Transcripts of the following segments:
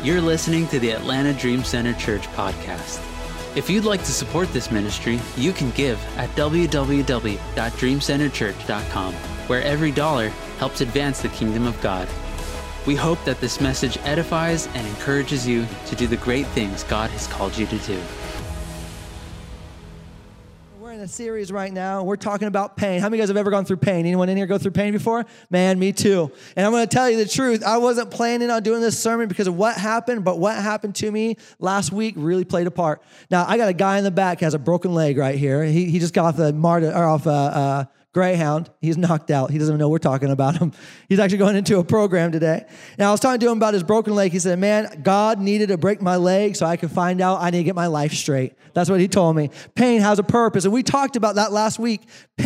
You're listening to the Atlanta Dream Center Church podcast. If you'd like to support this ministry, you can give at www.dreamcenterchurch.com, where every dollar helps advance the kingdom of God. We hope that this message edifies and encourages you to do the great things God has called you to do. We're in a series right now. We're talking about pain. How many of you guys have ever gone through pain? Anyone in here go through pain before? Man, me too. And I'm going to tell you the truth. I wasn't planning on doing this sermon because of what happened, but what happened to me last week really played a part. Now, I got a guy in the back who has a broken leg right here. He just got off the Greyhound. He's knocked out. He doesn't even know we're talking about him. He's actually going into a program today. Now, I was talking to him about his broken leg. He said, man, God needed to break my leg so I could find out I need to get my life straight. That's what he told me. Pain has a purpose. And we talked about that last week.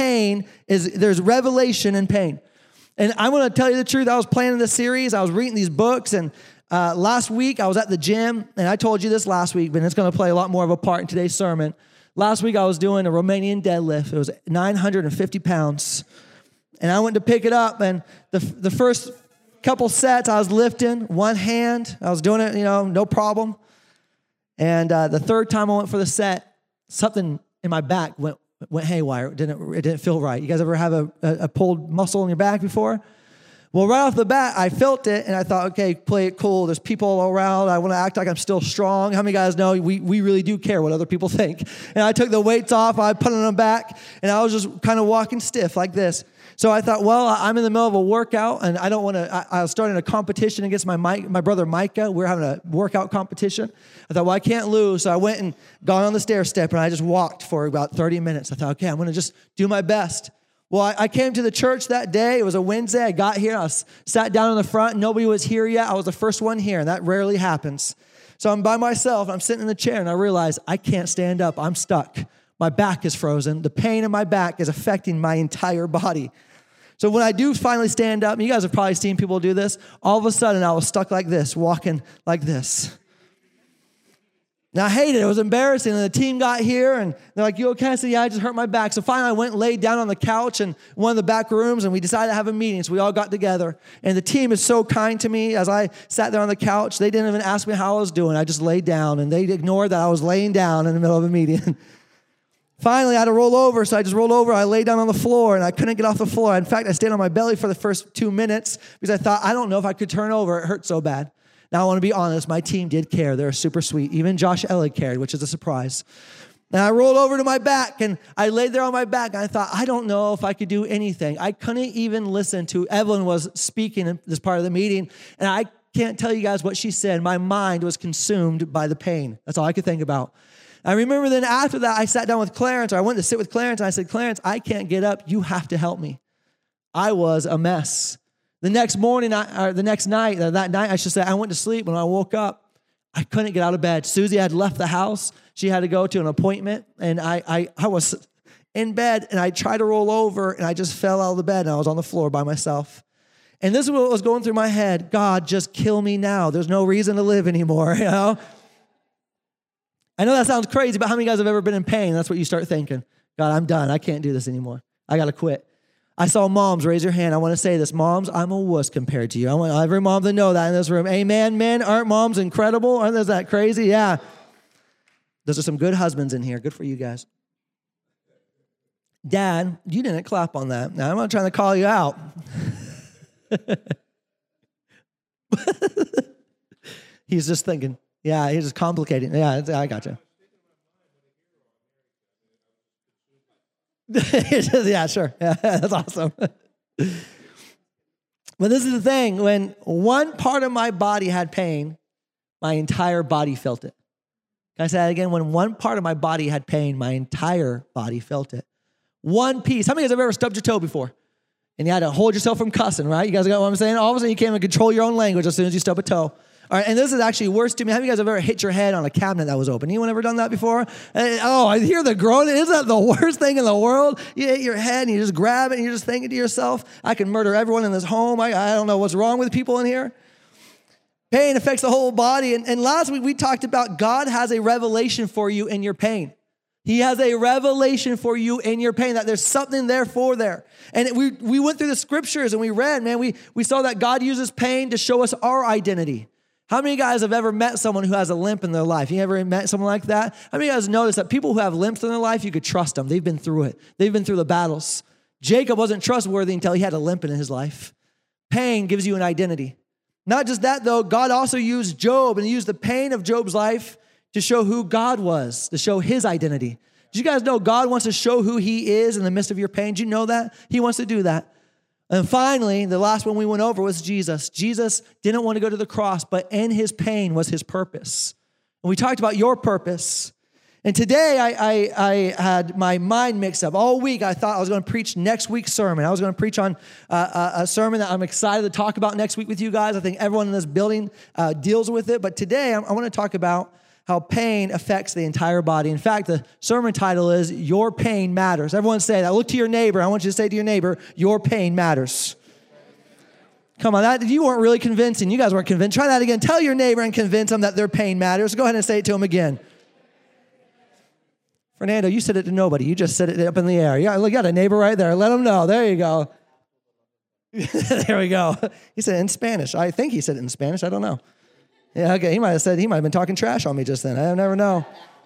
There's revelation in pain. And I'm going to tell you the truth. I was planning this series. I was reading these books. And last week, I was at the gym. And I told you this last week, but it's going to play a lot more of a part in today's sermon. Last week, I was doing a Romanian deadlift. It was 950 pounds. And I went to pick it up, and the first couple sets, I was lifting one hand. I was doing it, no problem. And the third time I went for the set, something in my back went haywire. It didn't feel right. You guys ever have a pulled muscle in your back before? Well, right off the bat, I felt it, and I thought, okay, play it cool. There's people around. I want to act like I'm still strong. How many guys know we really do care what other people think? And I took the weights off. I put them back, and I was just kind of walking stiff like this. So I thought, well, I'm in the middle of a workout, and I don't want to. I was starting a competition against my brother Micah. We're having a workout competition. I thought, well, I can't lose. So I went and got on the stair step, and I just walked for about 30 minutes. I thought, okay, I'm going to just do my best. Well, I came to the church that day. It was a Wednesday. I got here. I sat down in the front. Nobody was here yet. I was the first one here, and that rarely happens. So I'm by myself. I'm sitting in the chair, and I realize I can't stand up. I'm stuck. My back is frozen. The pain in my back is affecting my entire body. So when I do finally stand up, and you guys have probably seen people do this, all of a sudden I was stuck like this, walking like this. Now, I hated it. It was embarrassing. And the team got here, and they're like, you okay? I said, yeah, I just hurt my back. So finally, I went and laid down on the couch in one of the back rooms, and we decided to have a meeting. So we all got together. And the team is so kind to me. As I sat there on the couch, they didn't even ask me how I was doing. I just laid down, and they ignored that I was laying down in the middle of a meeting. Finally, I had to roll over, so I just rolled over. I laid down on the floor, and I couldn't get off the floor. In fact, I stayed on my belly for the first 2 minutes because I thought, I don't know if I could turn over. It hurt so bad. Now, I want to be honest, my team did care. They were super sweet. Even Josh Elliott cared, which is a surprise. And I rolled over to my back, and I laid there on my back, and I thought, I don't know if I could do anything. I couldn't even listen to Evelyn was speaking in this part of the meeting, and I can't tell you guys what she said. My mind was consumed by the pain. That's all I could think about. I remember then after that, I sat down with Clarence, or I went to sit with Clarence, and I said, Clarence, I can't get up. You have to help me. I was a mess. The next morning, that night, I should say, I went to sleep. When I woke up, I couldn't get out of bed. Susie had left the house. She had to go to an appointment, and I was in bed, and I tried to roll over, and I just fell out of the bed, and I was on the floor by myself. And this is what was going through my head. God, just kill me now. There's no reason to live anymore, I know that sounds crazy, but how many of you guys have ever been in pain? That's what you start thinking. God, I'm done. I can't do this anymore. I got to quit. I saw moms raise your hand. I want to say this. Moms, I'm a wuss compared to you. I want every mom to know that in this room. Amen, men. Aren't moms incredible? Aren't those that crazy? Yeah. Those are some good husbands in here. Good for you guys. Dad, you didn't clap on that. Now, I'm not trying to call you out. He's just thinking. Yeah, he's just complicating. Yeah, I got you. Yeah, sure. Yeah, that's awesome. But this is the thing. When one part of my body had pain, my entire body felt it. Can I say that again? When one part of my body had pain, my entire body felt it. One piece. How many of you have ever stubbed your toe before? And you had to hold yourself from cussing, right? You guys got what I'm saying? All of a sudden, you can't even control your own language as soon as you stub a toe. All right, and this is actually worse to me. How many of you guys have ever hit your head on a cabinet that was open? Anyone ever done that before? I hear the groaning. Isn't that the worst thing in the world? You hit your head and you just grab it and you're just thinking to yourself, I can murder everyone in this home. I don't know what's wrong with people in here. Pain affects the whole body. And last week we talked about God has a revelation for you in your pain. He has a revelation for you in your pain, that there's something there for there. And we went through the scriptures and we read, man, we saw that God uses pain to show us our identity. How many of you guys have ever met someone who has a limp in their life? You ever met someone like that? How many of you guys notice that people who have limps in their life, you could trust them. They've been through it. They've been through the battles. Jacob wasn't trustworthy until he had a limp in his life. Pain gives you an identity. Not just that, though, God also used Job and he used the pain of Job's life to show who God was, to show his identity. Did you guys know God wants to show who he is in the midst of your pain? Did you know that? He wants to do that. And finally, the last one we went over was Jesus. Jesus didn't want to go to the cross, but in his pain was his purpose. And we talked about your purpose. And today I had my mind mixed up. All week I thought I was going to preach next week's sermon. I was going to preach on a sermon that I'm excited to talk about next week with you guys. I think everyone in this building deals with it. But today I want to talk about how pain affects the entire body. In fact, the sermon title is Your Pain Matters. Everyone say that. Look to your neighbor. I want you to say to your neighbor, your pain matters. Come on, you weren't really convincing. You guys weren't convinced. Try that again. Tell your neighbor and convince them that their pain matters. Go ahead and say it to them again. Fernando, you said it to nobody. You just said it up in the air. Yeah, look, you got a neighbor right there. Let them know. There you go. There we go. He said it in Spanish. I think he said it in Spanish. I don't know. Yeah, okay. He might have been talking trash on me just then. I never know.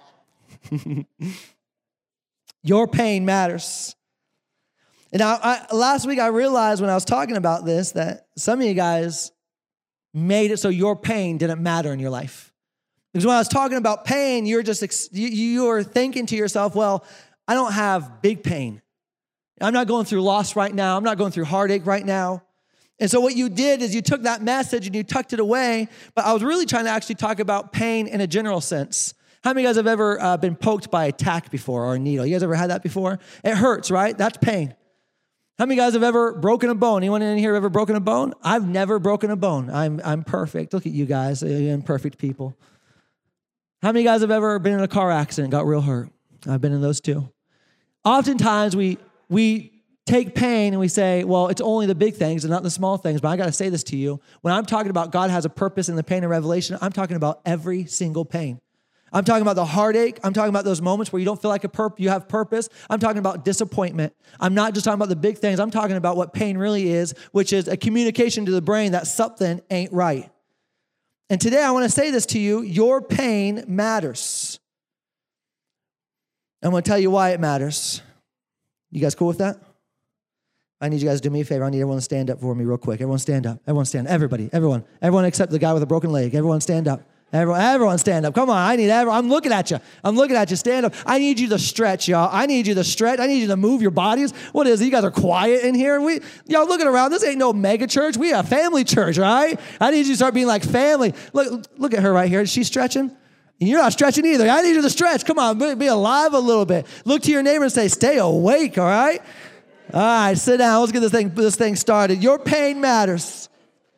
Your pain matters. And last week I realized when I was talking about this that some of you guys made it so your pain didn't matter in your life. Because when I was talking about pain, you were thinking to yourself, well, I don't have big pain. I'm not going through loss right now. I'm not going through heartache right now. And so what you did is you took that message and you tucked it away, but I was really trying to actually talk about pain in a general sense. How many of you guys have ever been poked by a tack before or a needle? You guys ever had that before? It hurts, right? That's pain. How many of you guys have ever broken a bone? Anyone in here ever broken a bone? I've never broken a bone. I'm perfect. Look at you guys, you're imperfect people. How many of you guys have ever been in a car accident, got real hurt? I've been in those too. Oftentimes we take pain and we say, well, it's only the big things and not the small things. But I got to say this to you. When I'm talking about God has a purpose in the pain of Revelation, I'm talking about every single pain. I'm talking about the heartache. I'm talking about those moments where you don't feel like you have purpose. I'm talking about disappointment. I'm not just talking about the big things. I'm talking about what pain really is, which is a communication to the brain that something ain't right. And today I want to say this to you. Your pain matters. I'm going to tell you why it matters. You guys cool with that? I need you guys to do me a favor. I need everyone to stand up for me real quick. Everyone stand up. Everyone stand. Everybody. Everyone except the guy with a broken leg. Everyone stand up. Everyone stand up. Come on. I'm looking at you. Stand up. I need you to stretch, y'all. I need you to stretch. I need you to move your bodies. What is it? You guys are quiet in here. Y'all looking around. This ain't no mega church. We a family church, right? I need you to start being like family. Look at her right here. Is she stretching? You're not stretching either. I need you to stretch. Come on. Be alive a little bit. Look to your neighbor and say, stay awake, all right? All right, sit down. Let's get this thing started. Your pain matters.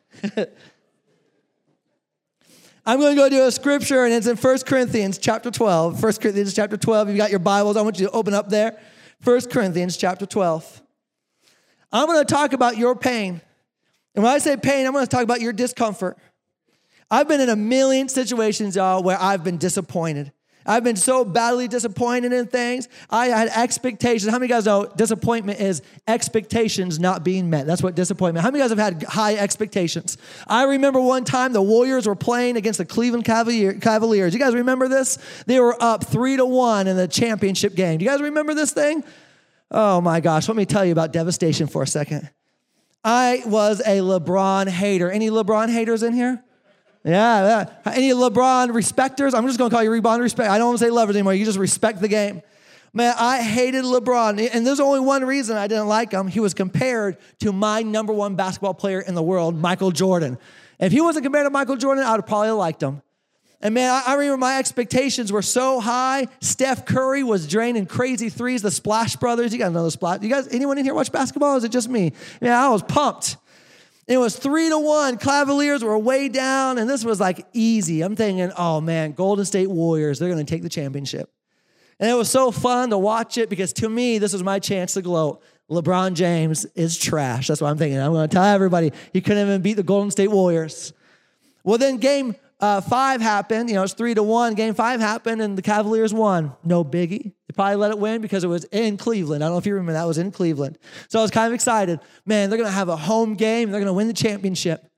I'm going to go to a scripture, and it's in 1 Corinthians chapter 12. 1 Corinthians chapter 12. If you got your Bibles, I want you to open up there. 1 Corinthians chapter 12. I'm going to talk about your pain. And when I say pain, I'm going to talk about your discomfort. I've been in a million situations, y'all, where I've been disappointed. I've been so badly disappointed in things. I had expectations. How many of you guys know disappointment is expectations not being met? That's what disappointment. How many of you guys have had high expectations? I remember one time the Warriors were playing against the Cleveland Cavaliers. You guys remember this? They were up 3-1 in the championship game. Do you guys remember this thing? Oh my gosh, let me tell you about devastation for a second. I was a LeBron hater. Any LeBron haters in here? Yeah. Any LeBron respecters? I'm just going to call you LeBron respect. I don't want to say lovers anymore. You just respect the game. Man, I hated LeBron. And there's only one reason I didn't like him. He was compared to my number one basketball player in the world, Michael Jordan. If he wasn't compared to Michael Jordan, I would have probably liked him. And man, I remember my expectations were so high. Steph Curry was draining crazy threes. The Splash Brothers. You guys know the Splash. You guys, anyone in here watch basketball? Or is it just me? Yeah, I was pumped. It was 3-1. Cavaliers were way down, and this was like easy. I'm thinking, oh man, Golden State Warriors, they're going to take the championship. And it was so fun to watch it because to me, this was my chance to gloat. LeBron James is trash. That's what I'm thinking. I'm going to tell everybody he couldn't even beat the Golden State Warriors. Well, then game 5 happened. It's 3-1. Game 5 happened, and the Cavaliers won. No biggie. They probably let it win because it was in Cleveland. I don't know if you remember that. It was in Cleveland. So I was kind of excited. Man, they're going to have a home game. They're going to win the championship.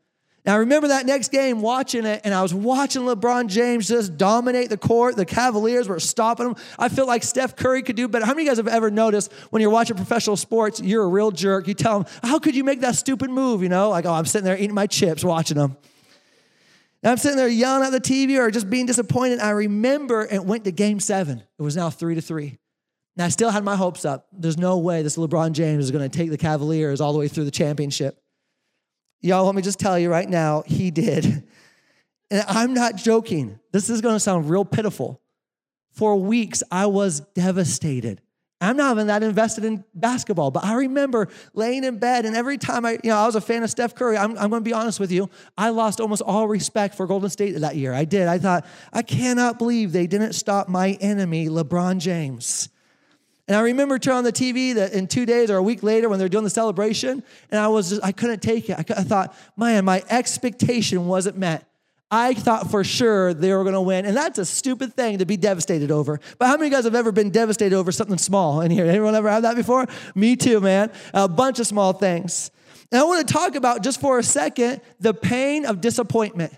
And I remember that next game watching it, and I was watching LeBron James just dominate the court. The Cavaliers were stopping him. I feel like Steph Curry could do better. How many of you guys have ever noticed when you're watching professional sports, you're a real jerk? You tell them, how could you make that stupid move? You know, like, oh, I'm sitting there eating my chips watching them. And I'm sitting there yelling at the TV or just being disappointed. I remember it went to game 7. It was now 3-3. And I still had my hopes up. There's no way this LeBron James is going to take the Cavaliers all the way through the championship. Y'all, let me just tell you right now, he did. And I'm not joking. This is going to sound real pitiful. For weeks, I was devastated. I'm not even that invested in basketball, but I remember laying in bed, and every time I was a fan of Steph Curry. I'm going to be honest with you. I lost almost all respect for Golden State that year. I did. I thought, I cannot believe they didn't stop my enemy, LeBron James. And I remember turning on the TV that in 2 days or a week later when they're doing the celebration, and I couldn't take it. I thought, man, my expectation wasn't met. I thought for sure they were going to win, and that's a stupid thing to be devastated over. But how many of you guys have ever been devastated over something small in here? Anyone ever had that before? Me too, man. A bunch of small things. And I want to talk about, just for a second, the pain of disappointment.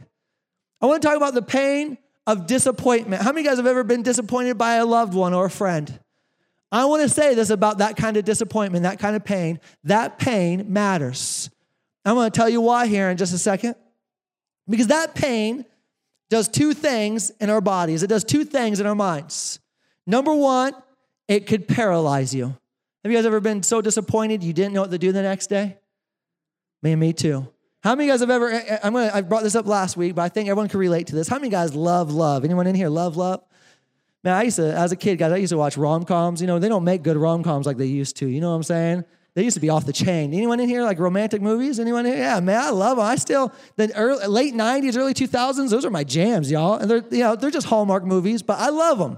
I want to talk about the pain of disappointment. How many of you guys have ever been disappointed by a loved one or a friend? I want to say this about that kind of disappointment, that kind of pain. That pain matters. I'm going to tell you why here in just a second. Because that pain does 2 things in our bodies. It does 2 things in our minds. Number 1, it could paralyze you. Have you guys ever been so disappointed you didn't know what to do the next day? Man, me too. How many of you guys have ever, I brought this up last week, but I think everyone can relate to this. How many of you guys love? Anyone in here love? Man, as a kid, guys, I used to watch rom-coms. You know, they don't make good rom-coms like they used to. You know what I'm saying? They used to be off the chain. Anyone in here like romantic movies? Anyone in here? Yeah, man, I love them. I still, late 90s, early 2000s, those are my jams, y'all. And they're just Hallmark movies, but I love them.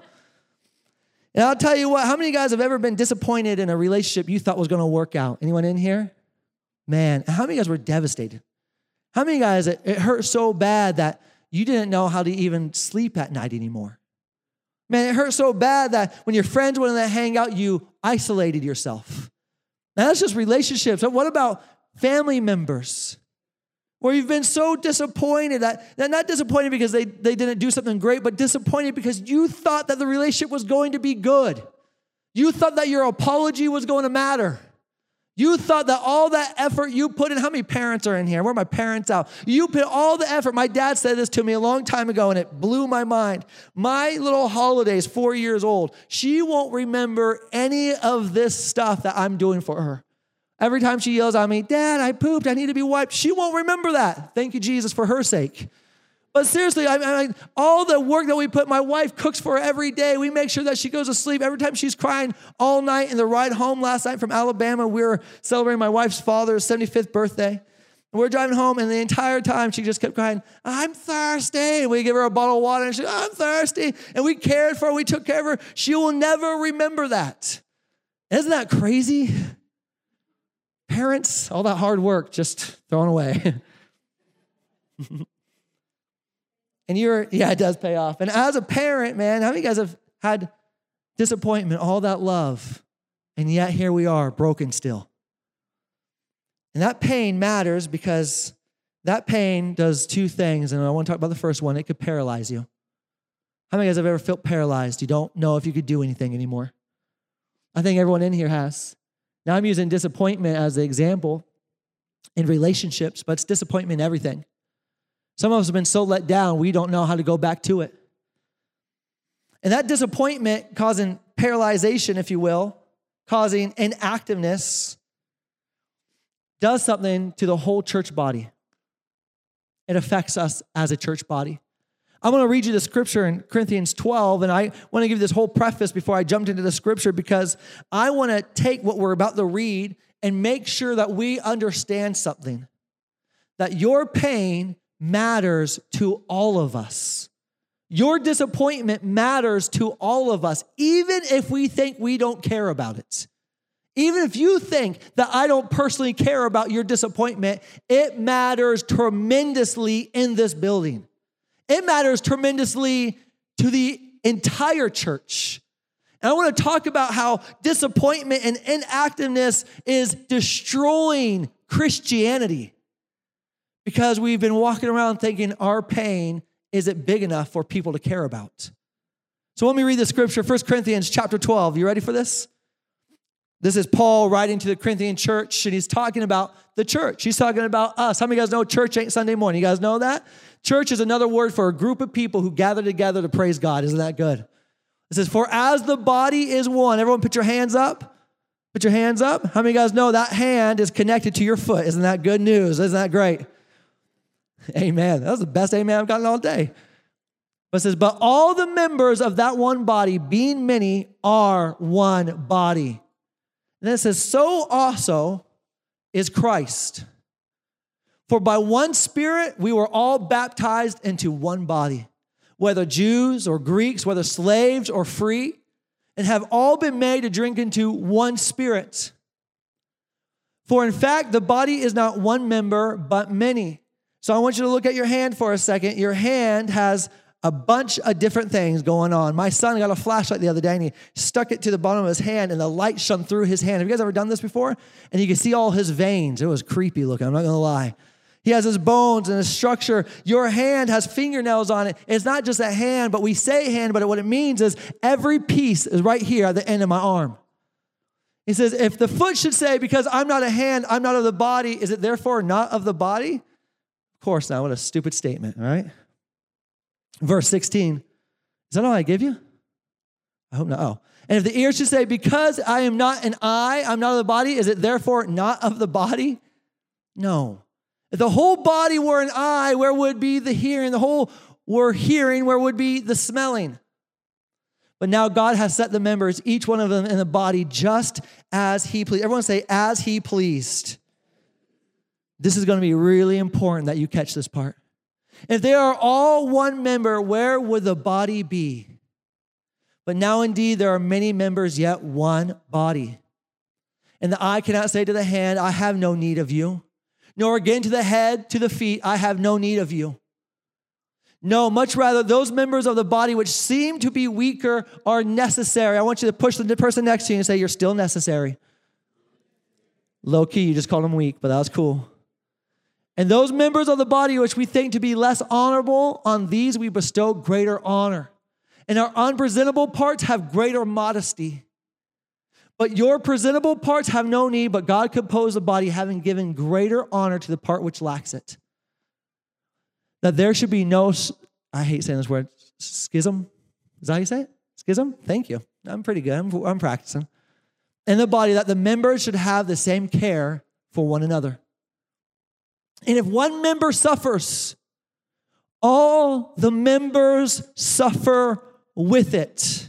And I'll tell you what, how many of you guys have ever been disappointed in a relationship you thought was going to work out? Anyone in here? Man, how many of you guys were devastated? How many of you guys, it hurt so bad that you didn't know how to even sleep at night anymore? Man, it hurt so bad that when your friends wanted to hang out, you isolated yourself. Now, that's just relationships. But what about family members? Where you've been so disappointed that not disappointed because they didn't do something great, but disappointed because you thought that the relationship was going to be good. You thought that your apology was going to matter. You thought that all that effort you put in, how many parents are in here? Where are my parents out? You put all the effort. My dad said this to me a long time ago, and it blew my mind. My little Holiday's 4 years old. She won't remember any of this stuff that I'm doing for her. Every time she yells at me, Dad, I pooped, I need to be wiped. She won't remember that. Thank you, Jesus, for her sake. But seriously, all the work that we put, my wife cooks for her every day. We make sure that she goes to sleep. Every time she's crying all night. In the ride home last night from Alabama, we were celebrating my wife's father's 75th birthday. And we're driving home, and the entire time she just kept crying, I'm thirsty. And we give her a bottle of water, and she's, I'm thirsty. And we cared for her. We took care of her. She will never remember that. Isn't that crazy? Parents, all that hard work just thrown away. And it does pay off. And as a parent, man, how many of you guys have had disappointment, all that love, and yet here we are, broken still? And that pain matters because that pain does 2 things, and I want to talk about the first one. It could paralyze you. How many of you guys have ever felt paralyzed? You don't know if you could do anything anymore. I think everyone in here has. Now I'm using disappointment as the example in relationships, but it's disappointment in everything. Some of us have been so let down, we don't know how to go back to it. And that disappointment causing paralyzation, if you will, causing inactiveness, does something to the whole church body. It affects us as a church body. I'm going to read you the scripture in Corinthians 12, and I want to give you this whole preface before I jumped into the scripture because I want to take what we're about to read and make sure that we understand something. That your pain matters to all of us. Your disappointment matters to all of us, even if we think we don't care about it. Even if you think that I don't personally care about your disappointment, it matters tremendously in this building. It matters tremendously to the entire church. And I want to talk about how disappointment and inactiveness is destroying Christianity. Because we've been walking around thinking our pain isn't big enough for people to care about. So let me read the scripture, 1 Corinthians chapter 12. You ready for this? This is Paul writing to the Corinthian church, and he's talking about the church. He's talking about us. How many of you guys know church ain't Sunday morning? You guys know that? Church is another word for a group of people who gather together to praise God. Isn't that good? It says, for as the body is one. Everyone put your hands up. Put your hands up. How many of you guys know that hand is connected to your foot? Isn't that good news? Isn't that great? Amen. That was the best amen I've gotten all day. But it says, but all the members of that one body, being many, are one body. And then it says, so also is Christ. For by one Spirit we were all baptized into one body, whether Jews or Greeks, whether slaves or free, and have all been made to drink into one Spirit. For in fact, the body is not one member, but many. So I want you to look at your hand for a second. Your hand has a bunch of different things going on. My son got a flashlight the other day, and he stuck it to the bottom of his hand, and the light shone through his hand. Have you guys ever done this before? And you can see all his veins. It was creepy looking, I'm not going to lie. He has his bones and his structure. Your hand has fingernails on it. It's not just a hand, but we say hand, but what it means is every piece is right here at the end of my arm. He says, if the foot should say, because I'm not a hand, I'm not of the body, is it therefore not of the body? Of course not. What a stupid statement, all right? Verse 16, is that all I give you? I hope not. Oh. And if the ear should say, because I am not an eye, I'm not of the body, is it therefore not of the body? No. If the whole body were an eye, where would be the hearing? The whole were hearing, where would be the smelling? But now God has set the members, each one of them in the body, just as he pleased. Everyone say, as he pleased. This is going to be really important that you catch this part. If they are all one member, where would the body be? But now indeed there are many members, yet one body. And the eye cannot say to the hand, I have no need of you. Nor again to the head, to the feet, I have no need of you. No, much rather, those members of the body which seem to be weaker are necessary. I want you to push the person next to you and say, you're still necessary. Low key, you just called them weak, but that was cool. And those members of the body which we think to be less honorable, on these we bestow greater honor. And our unpresentable parts have greater modesty. But your presentable parts have no need, but God composed the body, having given greater honor to the part which lacks it. That there should be no, I hate saying this word, schism. Is that how you say it? Schism? Thank you. I'm pretty good. I'm practicing. In the body, that the members should have the same care for one another. And if one member suffers, all the members suffer with it.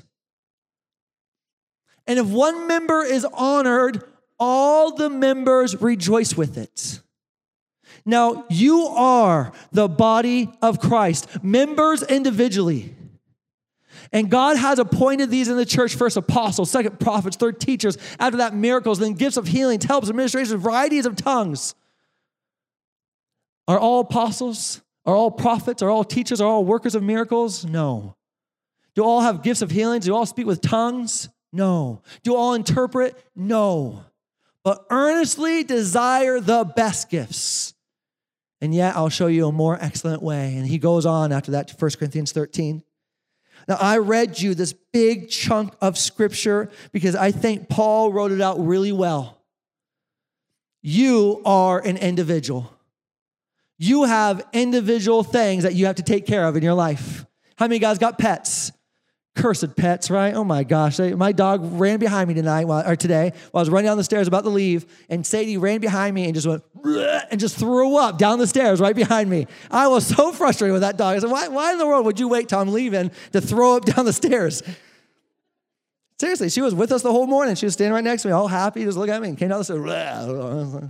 And if one member is honored, all the members rejoice with it. Now, you are the body of Christ, members individually. And God has appointed these in the church, first apostles, second prophets, third teachers, after that miracles, then gifts of healing, helps, administration, varieties of tongues. Are all apostles? Are all prophets? Are all teachers? Are all workers of miracles? No. Do all have gifts of healing? Do all speak with tongues? No. Do all interpret? No. But earnestly desire the best gifts. And yet I'll show you a more excellent way. And he goes on after that to 1 Corinthians 13. Now, I read you this big chunk of scripture because I think Paul wrote it out really well. You are an individual. You have individual things that you have to take care of in your life. How many guys got pets? Cursed pets, right? Oh my gosh. My dog ran behind me today while I was running down the stairs about to leave, and Sadie ran behind me and just went, and just threw up down the stairs right behind me. I was so frustrated with that dog. I said, why in the world would you wait till I'm leaving to throw up down the stairs? Seriously, she was with us the whole morning. She was standing right next to me, all happy, just looking at me, and came down the stairs.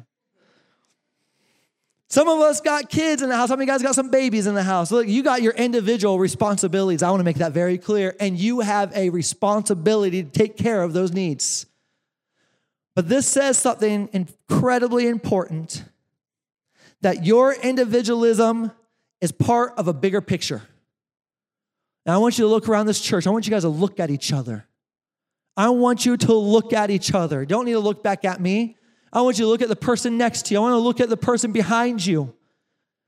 Some of us got kids in the house. How many guys got some babies in the house? Look, you got your individual responsibilities. I want to make that very clear. And you have a responsibility to take care of those needs. But this says something incredibly important, that your individualism is part of a bigger picture. Now, I want you to look around this church. I want you guys to look at each other. I want you to look at each other. You don't need to look back at me. I want you to look at the person next to you. I want to look at the person behind you.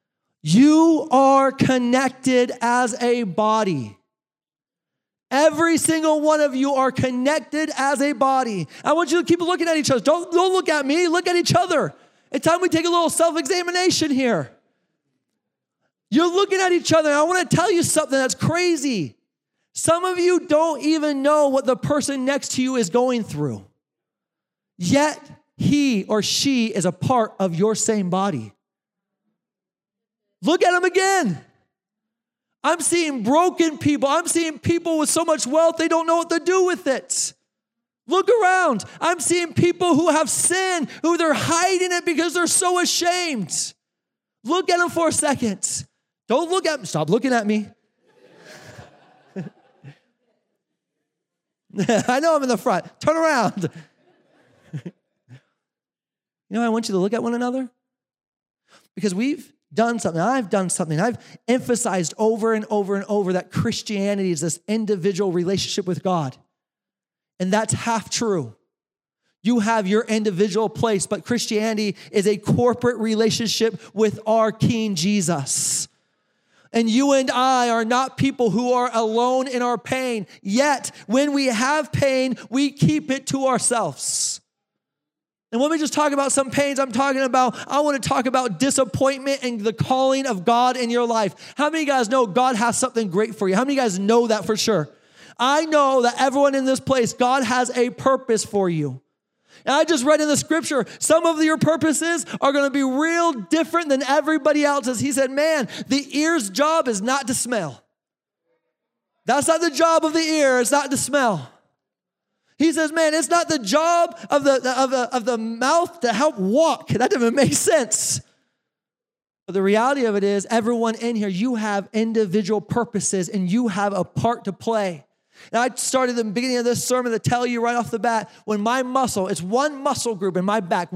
You are connected as a body. Every single one of you are connected as a body. I want you to keep looking at each other. Don't look at me, look at each other. It's time we take a little self-examination here. You're looking at each other, and I want to tell you something that's crazy. Some of you don't even know what the person next to you is going through. Yet, he or she is a part of your same body. Look at them again. I'm seeing broken people. I'm seeing people with so much wealth, they don't know what to do with it. Look around. I'm seeing people who have sin, who they're hiding it because they're so ashamed. Look at them for a second. Don't look at me. Stop looking at me. I know I'm in the front. Turn around. I want you to look at one another because we've done something. I've done something. I've emphasized over and over and over that Christianity is this individual relationship with God. And that's half true. You have your individual place, but Christianity is a corporate relationship with our King Jesus. And you and I are not people who are alone in our pain. Yet, when we have pain, we keep it to ourselves. And when we just talk about some pains, I want to talk about disappointment and the calling of God in your life. How many of you guys know God has something great for you? How many of you guys know that for sure? I know that everyone in this place, God has a purpose for you. And I just read in the scripture, some of your purposes are going to be real different than everybody else's. He said, man, the ear's job is not to smell. That's not the job of the ear. It's not to smell. He says, man, it's not the job of the mouth to help walk. That doesn't make sense. But the reality of it is, everyone in here, you have individual purposes and you have a part to play. And I started at the beginning of this sermon to tell you right off the bat, when my muscle, it's one muscle group in my back,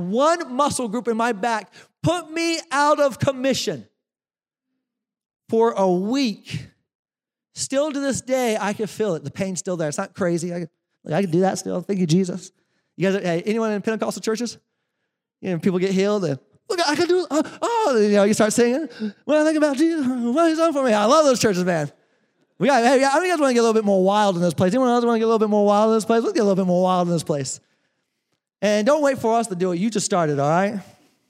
put me out of commission for a week. Still to this day, I can feel it. The pain's still there. It's not crazy. I can do that still. Thank you, Jesus. You guys, anyone in Pentecostal churches? People get healed. And, look, I can do it. You start singing. When I think about Jesus, what he's done for me. I love those churches, man. How many of you guys want to get a little bit more wild in this place? Anyone else want to get a little bit more wild in this place? Let's get a little bit more wild in this place. And don't wait for us to do it. You just started, all right?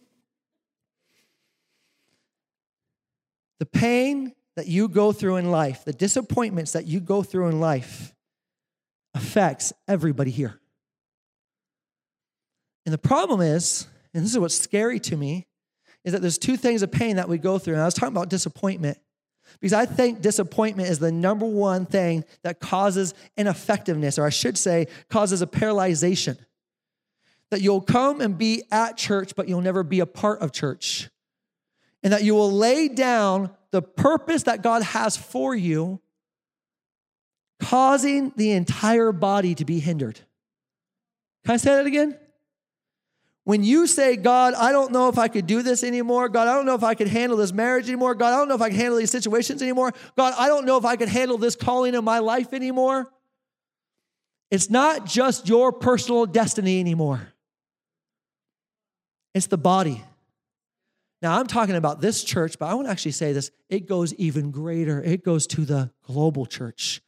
The pain that you go through in life, the disappointments that you go through in life affects everybody here. And the problem is, and this is what's scary to me, is that there's two things of pain that we go through. And I was talking about disappointment. Because I think disappointment is the number one thing that causes ineffectiveness, or I should say, causes a paralyzation. That you'll come and be at church, but you'll never be a part of church. And that you will lay down the purpose that God has for you, causing the entire body to be hindered. Can I say that again? When you say, God, I don't know if I could do this anymore. God, I don't know if I could handle this marriage anymore. God, I don't know if I can handle these situations anymore. God, I don't know if I can handle this calling in my life anymore. It's not just your personal destiny anymore. It's the body. Now, I'm talking about this church, but I want to actually say this. It goes even greater. It goes to the global church.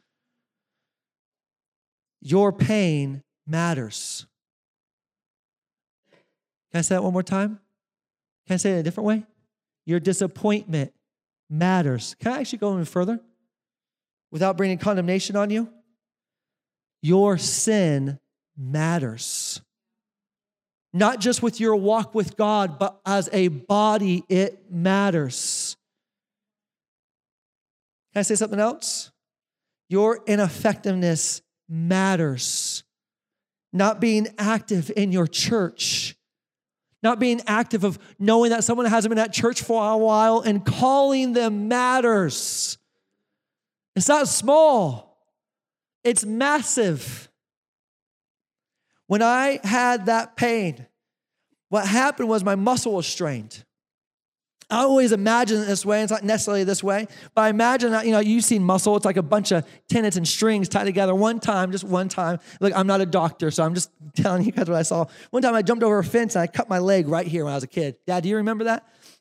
Your pain matters. Can I say that one more time? Can I say it in a different way? Your disappointment matters. Can I actually go even further without bringing condemnation on you? Your sin matters. Not just with your walk with God, but as a body, it matters. Can I say something else? Your ineffectiveness matters. Not being active in your church. Not being active of knowing that someone hasn't been at church for a while and calling them matters. It's not small. It's massive. When I had that pain, what happened was my muscle was strained. I always imagine it this way. It's not necessarily this way, but I imagine that, you've seen muscle. It's like a bunch of tendons and strings tied together just one time. Look, I'm not a doctor, so I'm just telling you guys what I saw. One time I jumped over a fence and I cut my leg right here when I was a kid. Dad, do you remember that?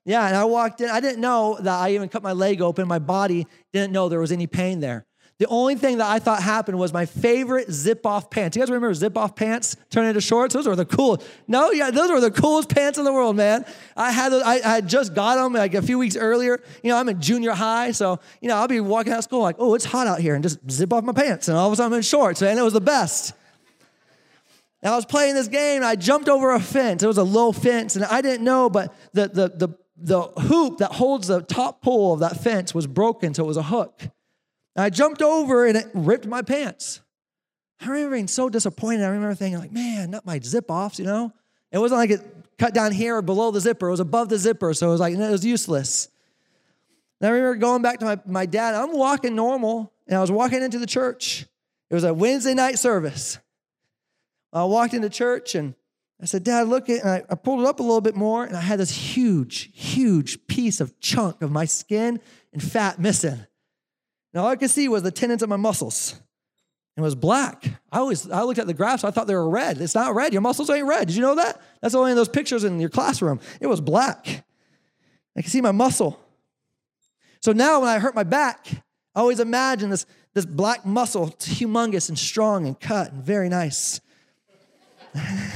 Yeah, and I walked in. I didn't know that I even cut my leg open. My body didn't know there was any pain there. The only thing that I thought happened was my favorite zip-off pants. You guys remember zip-off pants turning into shorts? Those were the coolest. No, yeah, those were the coolest pants in the world, man. I had those. I had just got them like a few weeks earlier. I'm in junior high, so I'll be walking out of school like, oh, it's hot out here, and just zip off my pants, and all of a sudden I'm in shorts, and it was the best. And I was playing this game, and I jumped over a fence. It was a low fence, and I didn't know, but the hoop that holds the top pole of that fence was broken, so it was a hook. And I jumped over, and it ripped my pants. I remember being so disappointed. I remember thinking, like, man, not my zip-offs, It wasn't like it cut down here or below the zipper. It was above the zipper, so it was like, it was useless. And I remember going back to my dad. I'm walking normal, and I was walking into the church. It was a Wednesday night service. I walked into church, and I said, Dad, look at, and I pulled it up a little bit more, and I had this huge, huge piece of chunk of my skin and fat missing. And all I could see was the tendons of my muscles. It was black. I looked at the graphs, I thought they were red. It's not red. Your muscles ain't red. Did you know that? That's only in those pictures in your classroom. It was black. I could see my muscle. So now when I hurt my back, I always imagine this black muscle. It's humongous and strong and cut and very nice. I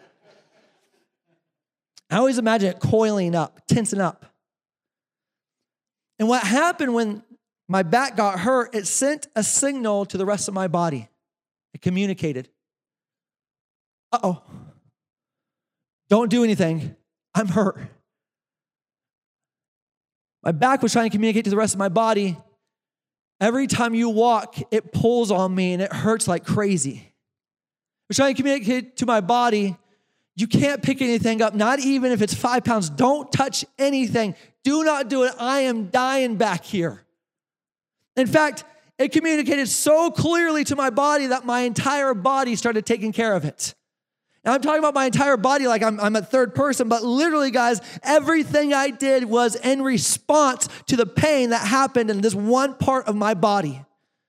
always imagine it coiling up, tensing up. And what happened when my back got hurt, it sent a signal to the rest of my body. It communicated. Uh-oh. Don't do anything. I'm hurt. My back was trying to communicate to the rest of my body. Every time you walk, it pulls on me and it hurts like crazy. It's trying to communicate to my body, you can't pick anything up, not even if it's 5 pounds. Don't touch anything. Do not do it. I am dying back here. In fact, it communicated so clearly to my body that my entire body started taking care of it. Now, I'm talking about my entire body like I'm a third person, but literally, guys, everything I did was in response to the pain that happened in this one part of my body.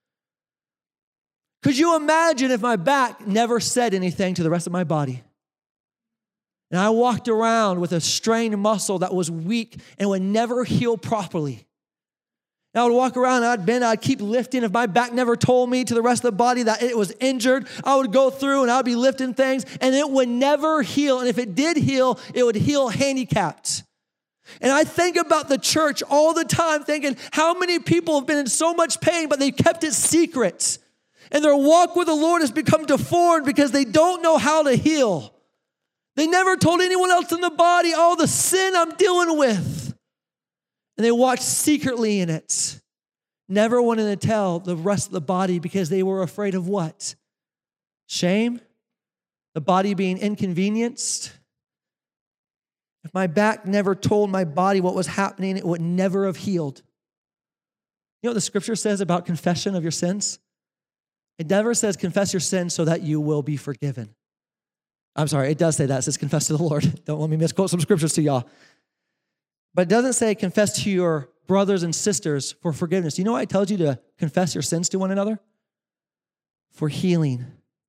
Could you imagine if my back never said anything to the rest of my body? And I walked around with a strained muscle that was weak and would never heal properly. And I would walk around, I'd keep lifting. If my back never told me to the rest of the body that it was injured, I would go through and I would be lifting things and it would never heal. And if it did heal, it would heal handicapped. And I think about the church all the time thinking how many people have been in so much pain, but they kept it secret. And their walk with the Lord has become deformed because they don't know how to heal. They never told anyone else in the body, all the sin I'm dealing with. And they walked secretly in it, never wanting to tell the rest of the body because they were afraid of what? Shame? The body being inconvenienced? If my back never told my body what was happening, it would never have healed. You know what the scripture says about confession of your sins? It never says confess your sins so that you will be forgiven. I'm sorry, it does say that. It says confess to the Lord. Don't let me misquote some scriptures to y'all. But it doesn't say confess to your brothers and sisters for forgiveness. You know why it tells you to confess your sins to one another? For healing.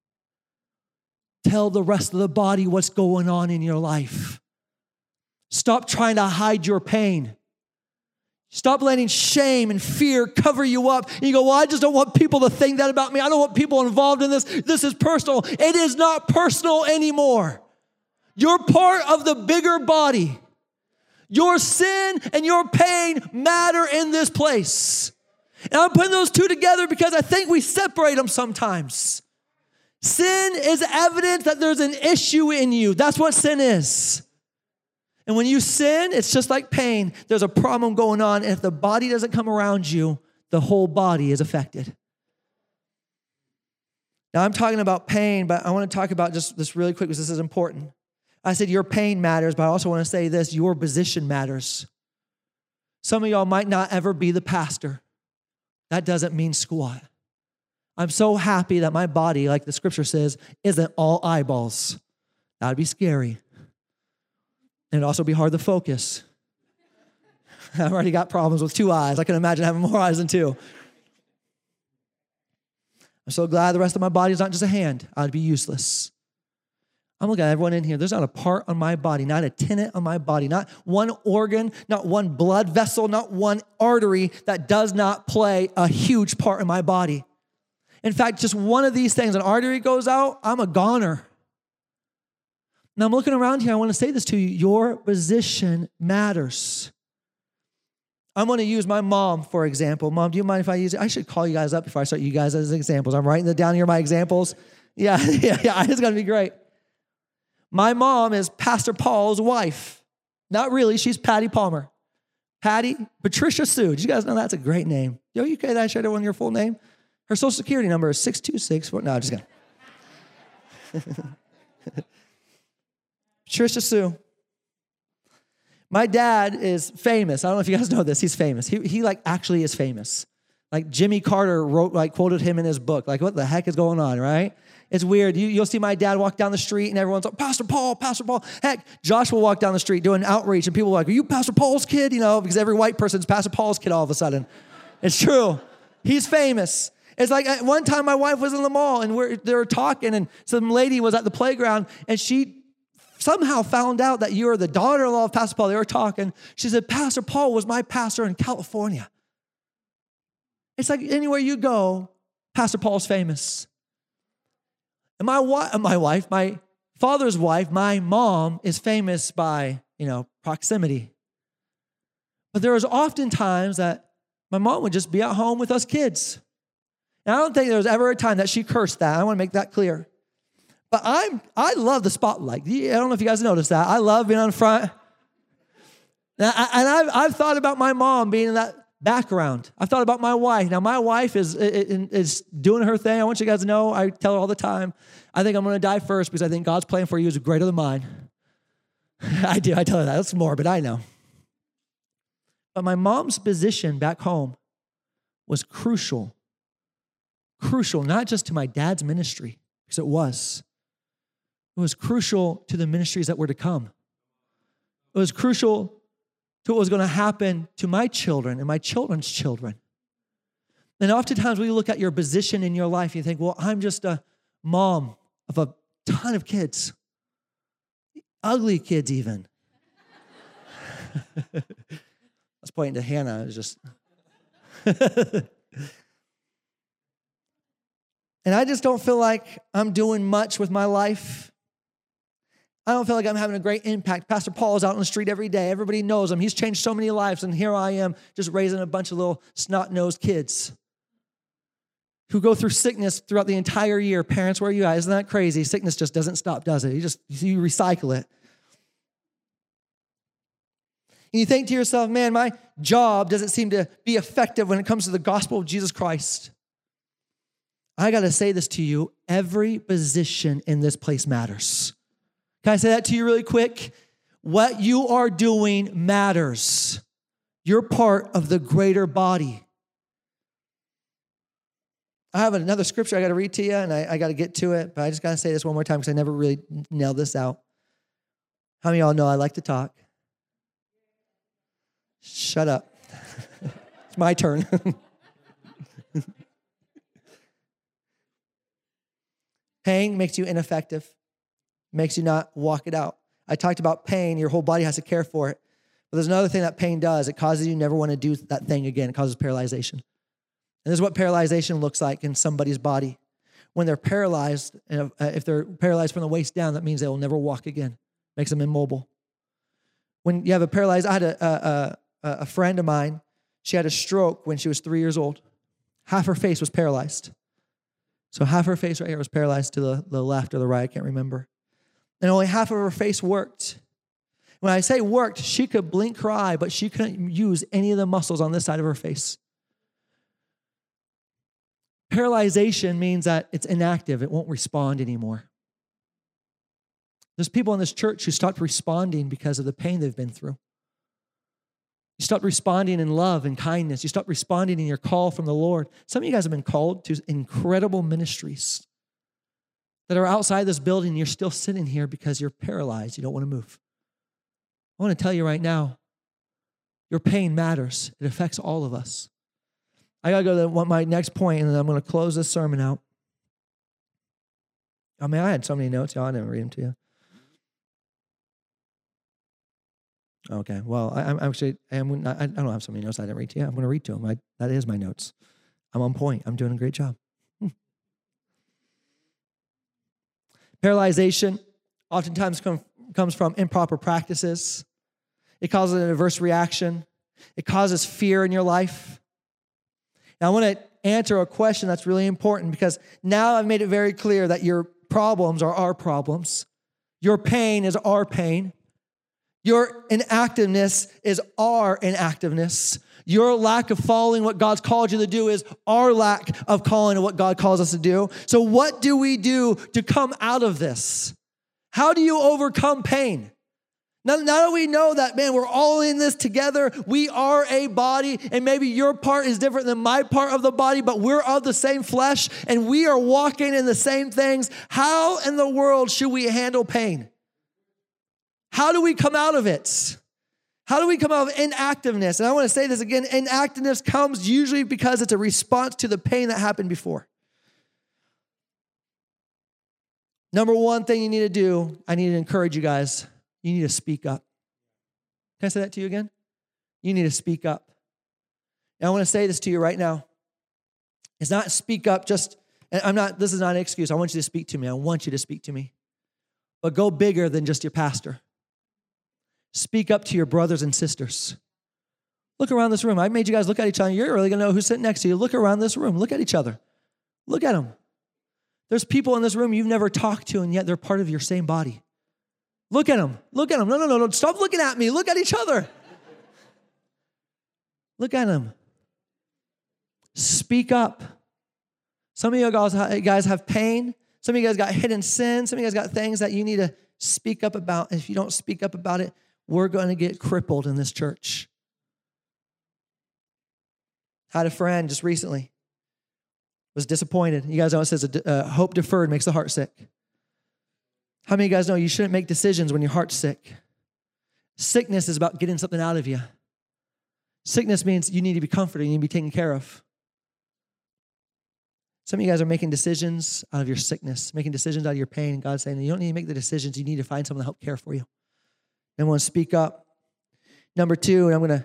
Tell the rest of the body what's going on in your life. Stop trying to hide your pain. Stop letting shame and fear cover you up. And you go, well, I just don't want people to think that about me. I don't want people involved in this. This is personal. It is not personal anymore. You're part of the bigger body. Your sin and your pain matter in this place. And I'm putting those two together because I think we separate them sometimes. Sin is evidence that there's an issue in you. That's what sin is. And when you sin, it's just like pain. There's a problem going on. And if the body doesn't come around you, the whole body is affected. Now, I'm talking about pain, but I want to talk about just this really quick because this is important. I said your pain matters, but I also want to say this, your position matters. Some of y'all might not ever be the pastor. That doesn't mean squat. I'm so happy that my body, like the scripture says, isn't all eyeballs. That would be scary. And it'd also be hard to focus. I've already got problems with 2 eyes. I can imagine having more eyes than 2. I'm so glad the rest of my body is not just a hand. I'd be useless. I'm looking at everyone in here. There's not a part on my body, not a tenet on my body, not one organ, not one blood vessel, not one artery that does not play a huge part in my body. In fact, just one of these things, an artery goes out, I'm a goner. Now I'm looking around here. I want to say this to you. Your position matters. I'm going to use my mom, for example. Mom, do you mind if I use it? I should call you guys up before I start you guys as examples. I'm writing down here my examples. Yeah, it's going to be great. My mom is Pastor Paul's wife. Not really. She's Patty Palmer. Patty Patricia Sue. Did you guys know that's a great name? Yo, you okay that I shared everyone your full name? Her social security number is 626. No, just kidding. Patricia Sue. My dad is famous. I don't know if you guys know this. He's famous. He like actually is famous. Like Jimmy Carter quoted him in his book. Like, what the heck is going on, right? It's weird. You'll see my dad walk down the street and everyone's like, Pastor Paul, Pastor Paul. Heck, Josh will walk down the street doing outreach and people are like, are you Pastor Paul's kid? You know, because every white person's Pastor Paul's kid all of a sudden. It's true. He's famous. It's like one time my wife was in the mall and they were talking and some lady was at the playground and she somehow found out that you are the daughter-in-law of Pastor Paul. They were talking. She said, Pastor Paul was my pastor in California. It's like anywhere you go, Pastor Paul's famous. And my father's wife, my mom, is famous by, proximity. But there was often times that my mom would just be at home with us kids. And I don't think there was ever a time that she cursed that. I want to make that clear. But I love the spotlight. I don't know if you guys noticed that. I love being on front. And I've thought about my mom being in that background. I've thought about my wife. Now, my wife is doing her thing. I want you guys to know, I tell her all the time, I think I'm going to die first because I think God's plan for you is greater than mine. I do. I tell her that. That's morbid, I know. But my mom's position back home was crucial. Crucial, not just to my dad's ministry, because it was. It was crucial to the ministries that were to come. It was crucial to what was going to happen to my children and my children's children. And oftentimes when you look at your position in your life, you think, well, I'm just a mom of a ton of kids. Ugly kids even. I was pointing to Hannah. It was just... And I just don't feel like I'm doing much with my life. I don't feel like I'm having a great impact. Pastor Paul is out on the street every day. Everybody knows him. He's changed so many lives, and here I am just raising a bunch of little snot-nosed kids who go through sickness throughout the entire year. Parents, where are you at? Isn't that crazy? Sickness just doesn't stop, does it? You recycle it. And you think to yourself, man, my job doesn't seem to be effective when it comes to the gospel of Jesus Christ. I got to say this to you. Every position in this place matters. Can I say that to you really quick? What you are doing matters. You're part of the greater body. I have another scripture I got to read to you, and I got to get to it, but I just got to say this one more time because I never really nailed this out. How many of y'all know I like to talk? Shut up. It's my turn. Pain makes you ineffective, makes you not walk it out. I talked about pain. Your whole body has to care for it. But there's another thing that pain does. It causes you never want to do that thing again. It causes paralyzation. And this is what paralyzation looks like in somebody's body. When they're paralyzed, and if they're paralyzed from the waist down, that means they will never walk again. Makes them immobile. When you have a paralyzed, I had a friend of mine. She had a stroke when she was 3 years old. Half her face was paralyzed. So half her face right here was paralyzed to the left or the right, I can't remember. And only half of her face worked. When I say worked, she could blink her eye, but she couldn't use any of the muscles on this side of her face. Paralyzation means that it's inactive. It won't respond anymore. There's people in this church who stopped responding because of the pain they've been through. You stopped responding in love and kindness. You stopped responding in your call from the Lord. Some of you guys have been called to incredible ministries that are outside this building, and you're still sitting here because you're paralyzed. You don't want to move. I want to tell you right now, your pain matters. It affects all of us. I got to go to my next point, and then I'm going to close this sermon out. I mean, I had so many notes. Y'all, I didn't read them to you. Okay, well, I don't have so many notes I didn't read to you. I'm going to read to them. That is my notes. I'm on point. I'm doing a great job. Paralyzation oftentimes comes from improper practices. It causes an adverse reaction. It causes fear in your life. Now, I want to answer a question that's really important because now I've made it very clear that your problems are our problems. Your pain is our pain. Your inactiveness is our inactiveness. Your lack of following what God's called you to do is our lack of calling to what God calls us to do. So what do we do to come out of this? How do you overcome pain? Now that we know that, man, we're all in this together. We are a body, and maybe your part is different than my part of the body, but we're of the same flesh, and we are walking in the same things. How in the world should we handle pain? How do we come out of it? How do we come out of inactiveness? And I want to say this again, inactiveness comes usually because it's a response to the pain that happened before. Number one thing you need to do, I need to encourage you guys, you need to speak up. Can I say that to you again? You need to speak up. And I want to say this to you right now. It's not speak up just, this is not an excuse. I want you to speak to me. I want you to speak to me. But go bigger than just your pastor. Speak up to your brothers and sisters. Look around this room. I made you guys look at each other. You're really going to know who's sitting next to you. Look around this room. Look at each other. Look at them. There's people in this room you've never talked to, and yet they're part of your same body. Look at them. Look at them. No. Stop looking at me. Look at each other. Look at them. Speak up. Some of you guys have pain. Some of you guys got hidden sin. Some of you guys got things that you need to speak up about. And if you don't speak up about it, we're going to get crippled in this church. Had a friend just recently, was disappointed. You guys know it says hope deferred makes the heart sick. How many of you guys know you shouldn't make decisions when your heart's sick? Sickness is about getting something out of you. Sickness means you need to be comforted, you need to be taken care of. Some of you guys are making decisions out of your sickness, making decisions out of your pain, and God's saying, you don't need to make the decisions, you need to find someone to help care for you. And I want to speak up. Number two, and I'm going to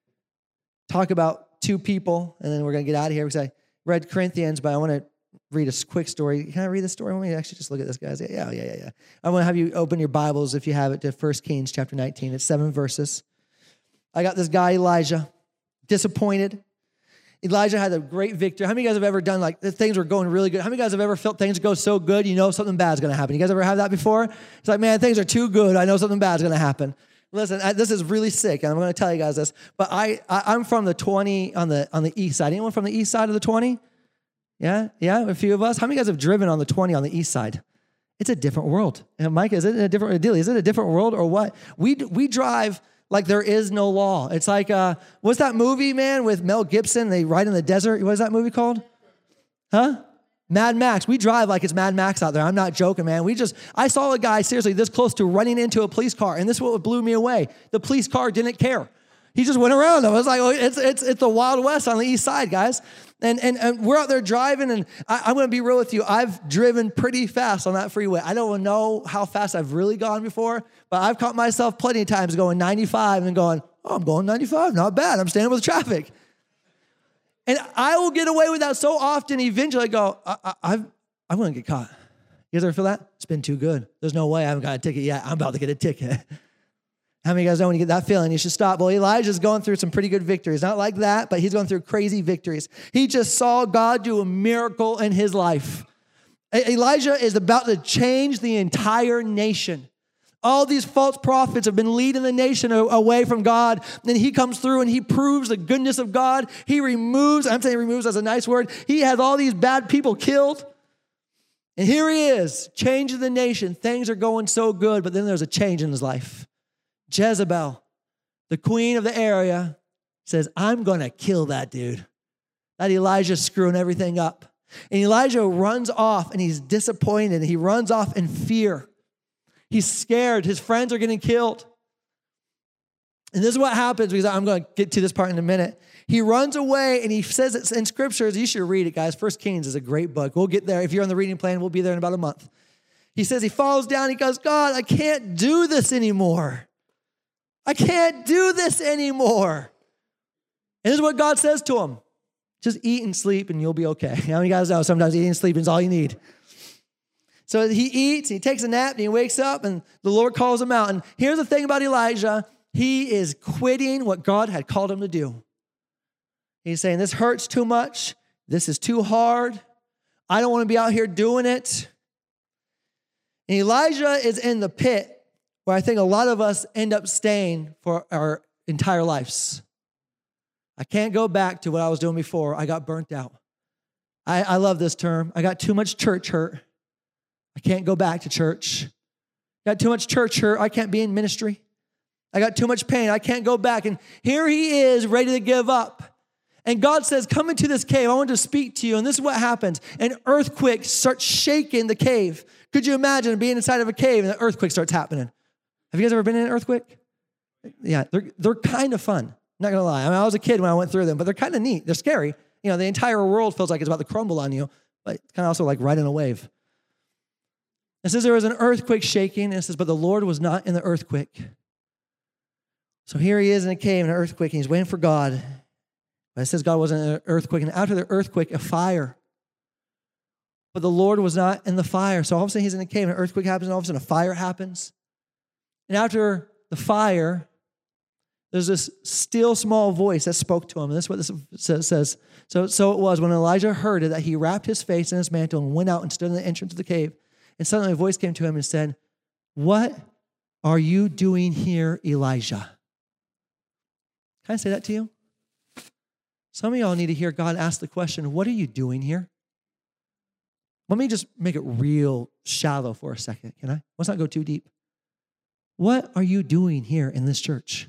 talk about two people, and then we're going to get out of here because I read Corinthians, but I want to read a quick story. Can I read the story? Let me actually just look at this, guys. Yeah. I want to have you open your Bibles, if you have it, to 1 Kings chapter 19. It's 7 verses. I got this guy, Elijah, disappointed. Elijah had a great victory. How many of you guys have ever done, like, things were going really good? How many of you guys have ever felt things go so good, you know something bad's going to happen? You guys ever have that before? It's like, man, things are too good. I know something bad's going to happen. Listen, this is really sick, and I'm going to tell you guys this, but I'm from the 20 on the east side. Anyone from the east side of the 20? Yeah, a few of us. How many of you guys have driven on the 20 on the east side? It's a different world. And Mike, is it a different deal? Is it a different world or what? We drive like there is no law. It's like, what's that movie, man, with Mel Gibson? They ride in the desert. What is that movie called? Huh? Mad Max. We drive like it's Mad Max out there. I'm not joking, man. I saw a guy, seriously, this close to running into a police car, and this is what blew me away. The police car didn't care. He just went around. I was like, oh, it's the Wild West on the east side, guys. And we're out there driving, and I'm going to be real with you. I've driven pretty fast on that freeway. I don't know how fast I've really gone before, but I've caught myself plenty of times going 95 and going, oh, I'm going 95. Not bad. I'm staying with traffic. And I will get away with that so often, eventually I go, I'm going to get caught. You guys ever feel that? It's been too good. There's no way I haven't got a ticket yet. I'm about to get a ticket. How many of you guys know when you get that feeling, you should stop? Well, Elijah's going through some pretty good victories. Not like that, but he's going through crazy victories. He just saw God do a miracle in his life. Elijah is about to change the entire nation. All these false prophets have been leading the nation away from God. And he comes through and he proves the goodness of God. He removes, I'm saying removes as a nice word. He has all these bad people killed. And here he is, changing the nation. Things are going so good, but then there's a change in his life. Jezebel, the queen of the area, says, I'm going to kill that dude. That Elijah's screwing everything up. And Elijah runs off and he's disappointed. He runs off in fear. He's scared. His friends are getting killed. And this is what happens, because I'm going to get to this part in a minute. He runs away, and he says it's in scriptures. You should read it, guys. 1 Kings is a great book. We'll get there. If you're on the reading plan, we'll be there in about a month. He says he falls down. He goes, God, I can't do this anymore. I can't do this anymore. And this is what God says to him. Just eat and sleep and you'll be okay. How many guys know sometimes eating and sleeping is all you need? So he eats, he takes a nap, and he wakes up, and the Lord calls him out. And here's the thing about Elijah. He is quitting what God had called him to do. He's saying, this hurts too much. This is too hard. I don't want to be out here doing it. And Elijah is in the pit where I think a lot of us end up staying for our entire lives. I can't go back to what I was doing before. I got burnt out. I love this term. I got too much church hurt. I can't go back to church. Got too much church hurt. I can't be in ministry. I got too much pain. I can't go back. And here he is ready to give up. And God says, come into this cave. I want to speak to you. And this is what happens. An earthquake starts shaking the cave. Could you imagine being inside of a cave and an earthquake starts happening? Have you guys ever been in an earthquake? Yeah, they're kind of fun. Not going to lie. I mean, I was a kid when I went through them, but they're kind of neat. They're scary. You know, the entire world feels like it's about to crumble on you, but it's kind of also like riding a wave. It says there was an earthquake shaking, and it says, but the Lord was not in the earthquake. So here he is in a cave in an earthquake, and he's waiting for God. But it says God wasn't in an earthquake, and after the earthquake, a fire. But the Lord was not in the fire. So all of a sudden he's in a cave, and an earthquake happens, and all of a sudden a fire happens. And after the fire, there's this still small voice that spoke to him. And this is what this says. So it was when Elijah heard it that he wrapped his face in his mantle and went out and stood in the entrance of the cave. And suddenly a voice came to him and said, what are you doing here, Elijah? Can I say that to you? Some of y'all need to hear God ask the question, what are you doing here? Let me just make it real shallow for a second, can I? Let's not go too deep. What are you doing here in this church?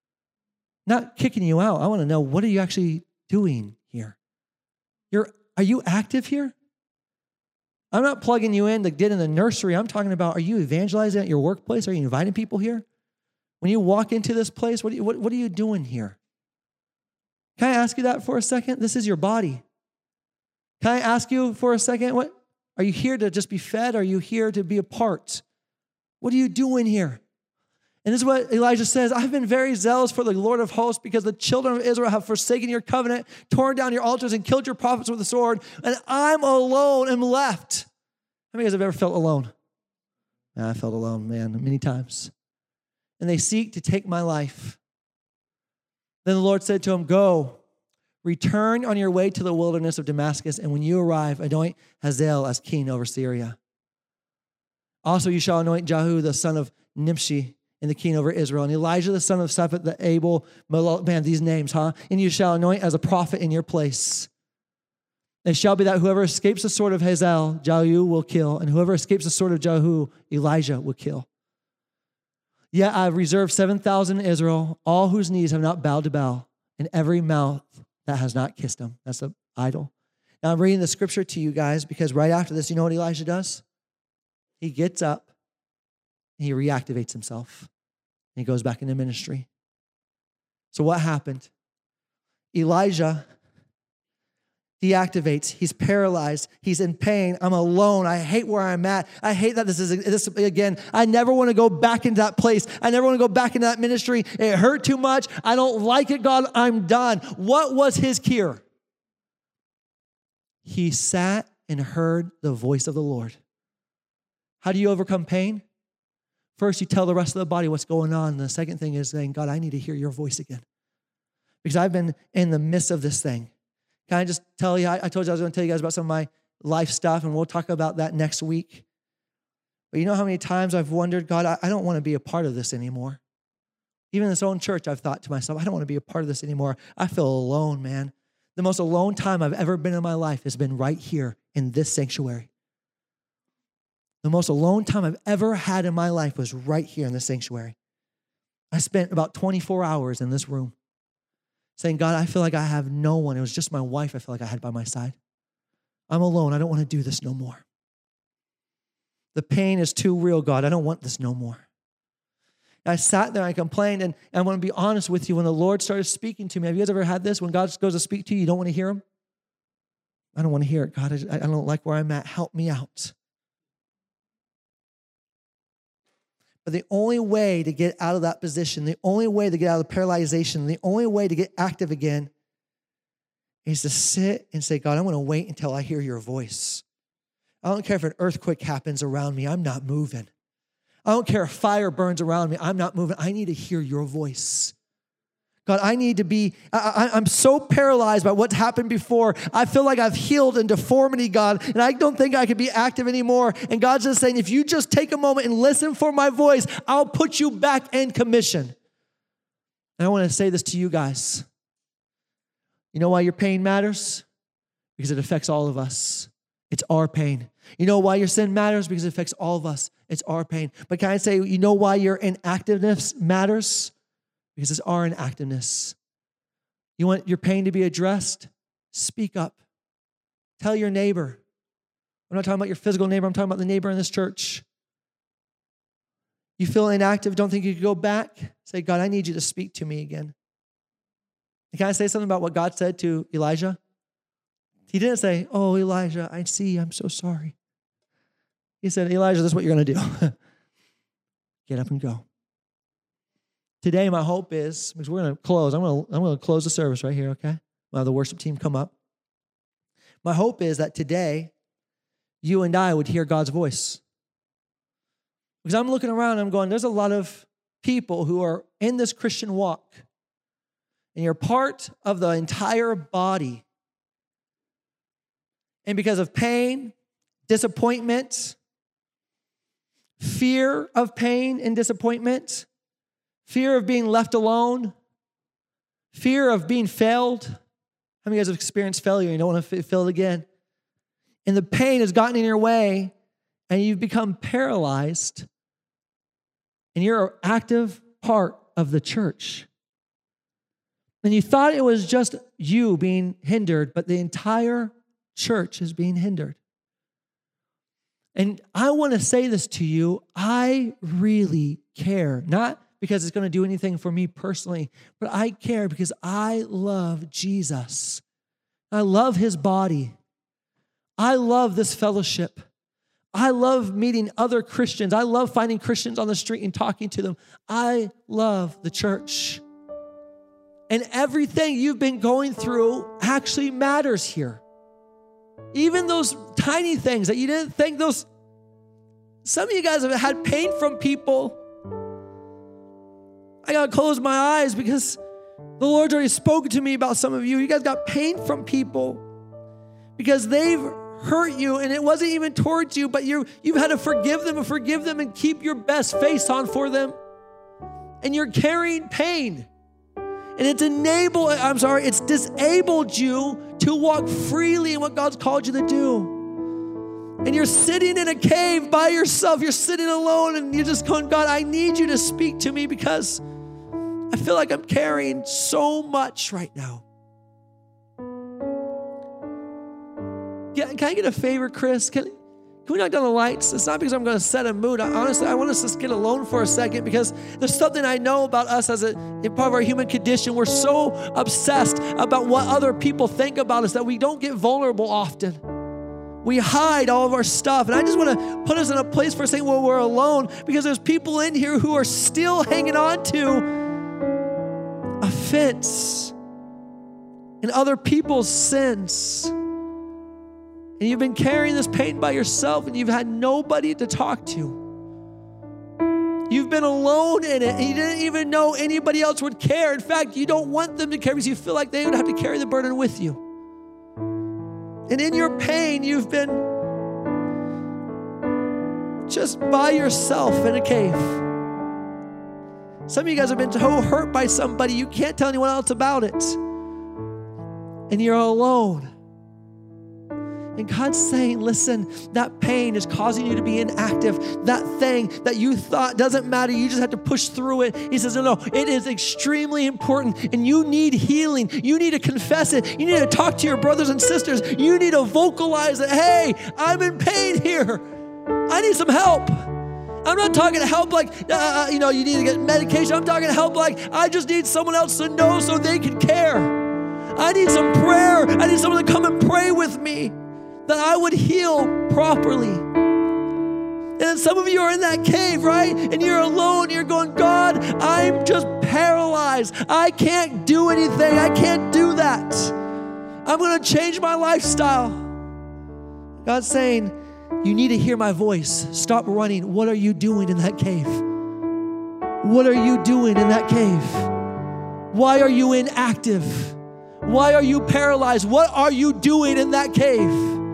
Not kicking you out. I want to know, what are you actually doing here? Are you active here? I'm not plugging you in to get in the nursery. I'm talking about, are you evangelizing at your workplace? Are you inviting people here? When you walk into this place, what are you doing here? Can I ask you that for a second? This is your body. Can I ask you for a second, what are you here to just be fed? Are you here to be a part? What are you doing here? And this is what Elijah says, I've been very zealous for the Lord of hosts because the children of Israel have forsaken your covenant, torn down your altars, and killed your prophets with the sword, and I'm alone and left. How many of you guys have ever felt alone? Yeah, I felt alone, man, many times. And they seek to take my life. Then the Lord said to him, go, return on your way to the wilderness of Damascus, and when you arrive, anoint Hazael as king over Syria. Also you shall anoint Jehu, the son of Nimshi, and the king over Israel, and Elijah, the son of Shaphat, the Abel, man, these names, huh? And you shall anoint as a prophet in your place. It shall be that whoever escapes the sword of Hazael, Jehu will kill, and whoever escapes the sword of Jehu, Elijah will kill. Yet I have reserved 7,000 in Israel, all whose knees have not bowed to Baal, and every mouth that has not kissed him. That's an idol. Now I'm reading the scripture to you guys because right after this, you know what Elijah does? He gets up, and he reactivates himself, and he goes back into ministry. So what happened? Elijah deactivates. He's paralyzed. He's in pain. I'm alone. I hate where I'm at. I hate that this again. I never want to go back into that place. I never want to go back into that ministry. It hurt too much. I don't like it, God. I'm done. What was his cure? He sat and heard the voice of the Lord. How do you overcome pain? First, you tell the rest of the body what's going on. And the second thing is saying, God, I need to hear your voice again. Because I've been in the midst of this thing. Can I just tell you, I told you I was going to tell you guys about some of my life stuff, and we'll talk about that next week. But you know how many times I've wondered, God, I don't want to be a part of this anymore. Even in this own church, I've thought to myself, I don't want to be a part of this anymore. I feel alone, man. The most alone time I've ever been in my life has been right here in this sanctuary. The most alone time I've ever had in my life was right here in this sanctuary. I spent about 24 hours in this room saying, God, I feel like I have no one. It was just my wife I feel like I had by my side. I'm alone. I don't want to do this no more. The pain is too real, God. I don't want this no more. And I sat there and I complained, and I want to be honest with you. When the Lord started speaking to me, have you guys ever had this? When God goes to speak to you, you don't want to hear him? I don't want to hear it. God, I don't like where I'm at. Help me out. But the only way to get out of that position, the only way to get out of the paralyzation, the only way to get active again is to sit and say, God, I'm going to wait until I hear your voice. I don't care if an earthquake happens around me. I'm not moving. I don't care if fire burns around me. I'm not moving. I need to hear your voice. God, I need to be, I'm so paralyzed by what's happened before. I feel like I've healed in deformity, God, and I don't think I can be active anymore. And God's just saying, if you just take a moment and listen for my voice, I'll put you back in commission. And I want to say this to you guys. You know why your pain matters? Because it affects all of us. It's our pain. You know why your sin matters? Because it affects all of us. It's our pain. But can I say, you know why your inactiveness matters? Because it's our inactiveness. You want your pain to be addressed? Speak up. Tell your neighbor. I'm not talking about your physical neighbor. I'm talking about the neighbor in this church. You feel inactive, don't think you can go back? Say, God, I need you to speak to me again. Can I say something about what God said to Elijah? He didn't say, oh, Elijah, I see, I'm so sorry. He said, Elijah, this is what you're going to do. Get up and go. Today, my hope is, because we're going to close, I'm going to close the service right here, okay? We'll have the worship team come up. My hope is that today, you and I would hear God's voice. Because I'm looking around and I'm going, there's a lot of people who are in this Christian walk, and you're part of the entire body. And because of pain, disappointment, fear of pain and disappointment, fear of being left alone, fear of being failed. How many of you guys have experienced failure? You don't want to fail again. And the pain has gotten in your way, and you've become paralyzed, and you're an active part of the church. And you thought it was just you being hindered, but the entire church is being hindered. And I want to say this to you. I really care, not because it's going to do anything for me personally, but I care because I love Jesus. I love his body. I love this fellowship. I love meeting other Christians. I love finding Christians on the street and talking to them. I love the church. And everything you've been going through actually matters here. Even those tiny things that you didn't think those. Some of you guys have had pain from people. I got to close my eyes because the Lord's already spoken to me about some of you. You guys got pain from people because they've hurt you, and it wasn't even towards you, but you've had to forgive them and keep your best face on for them. And you're carrying pain. And it's disabled you to walk freely in what God's called you to do. And you're sitting in a cave by yourself. You're sitting alone, and you're just going, God, I need you to speak to me because I feel like I'm carrying so much right now. Can I get a favor, Chris? Can we knock down the lights? It's not because I'm going to set a mood. Honestly, I want us to just get alone for a second because there's something I know about us as a part of our human condition. We're so obsessed about what other people think about us that we don't get vulnerable often. We hide all of our stuff. And I just want to put us in a place for a second where we're alone because there's people in here who are still hanging on to offense and other people's sins. And you've been carrying this pain by yourself, and you've had nobody to talk to. You've been alone in it, and you didn't even know anybody else would care. In fact, you don't want them to care because you feel like they would have to carry the burden with you. And in your pain, you've been just by yourself in a cave. Some of you guys have been so hurt by somebody, you can't tell anyone else about it. And you're alone. And God's saying, listen, that pain is causing you to be inactive. That thing that you thought doesn't matter, you just have to push through it. He says, no, it is extremely important, and you need healing. You need to confess it. You need to talk to your brothers and sisters. You need to vocalize it. Hey, I'm in pain here. I need some help. I'm not talking help like, you need to get medication. I'm talking help like I just need someone else to know so they can care. I need some prayer. I need someone to come and pray with me, that I would heal properly. then some of you are in that cave, right? And you're alone. You're going, God, I'm just paralyzed. I can't do anything. I can't do that. I'm going to change my lifestyle. God's saying, you need to hear my voice. Stop running. What are you doing in that cave? What are you doing in that cave? Why are you inactive? Why are you paralyzed? What are you doing in that cave?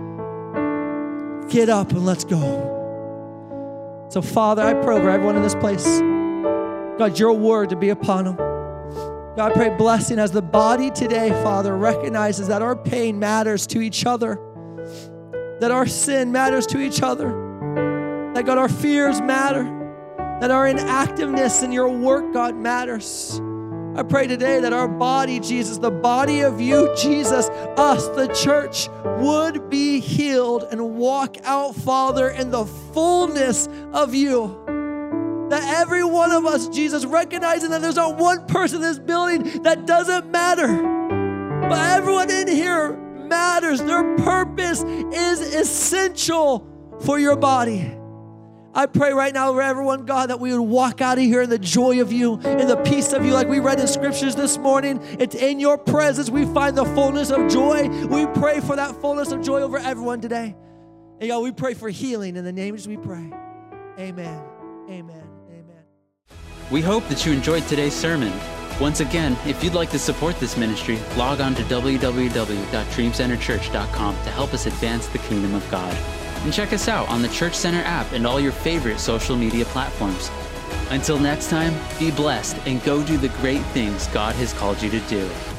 Get up and let's go. So, Father, I pray over everyone in this place. God, your word to be upon them. God, I pray blessing as the body today, Father, recognizes that our pain matters to each other, that our sin matters to each other, that, God, our fears matter, that our inactiveness in your work, God, matters. I pray today that our body, Jesus, the body of you, Jesus, us, the church, would be healed and walk out, Father, in the fullness of you. That every one of us, Jesus, recognizing that there's not one person in this building that doesn't matter, but everyone in here matters. Their purpose is essential for your body. I pray right now over everyone, God, that we would walk out of here in the joy of you, in the peace of you, like we read in scriptures this morning. It's in your presence we find the fullness of joy. We pray for that fullness of joy over everyone today. And God, we pray for healing in the name of Jesus we pray. Amen. Amen. Amen. We hope that you enjoyed today's sermon. Once again, if you'd like to support this ministry, log on to www.dreamcenterchurch.com to help us advance the kingdom of God. And check us out on the Church Center app and all your favorite social media platforms. Until next time, be blessed and go do the great things God has called you to do.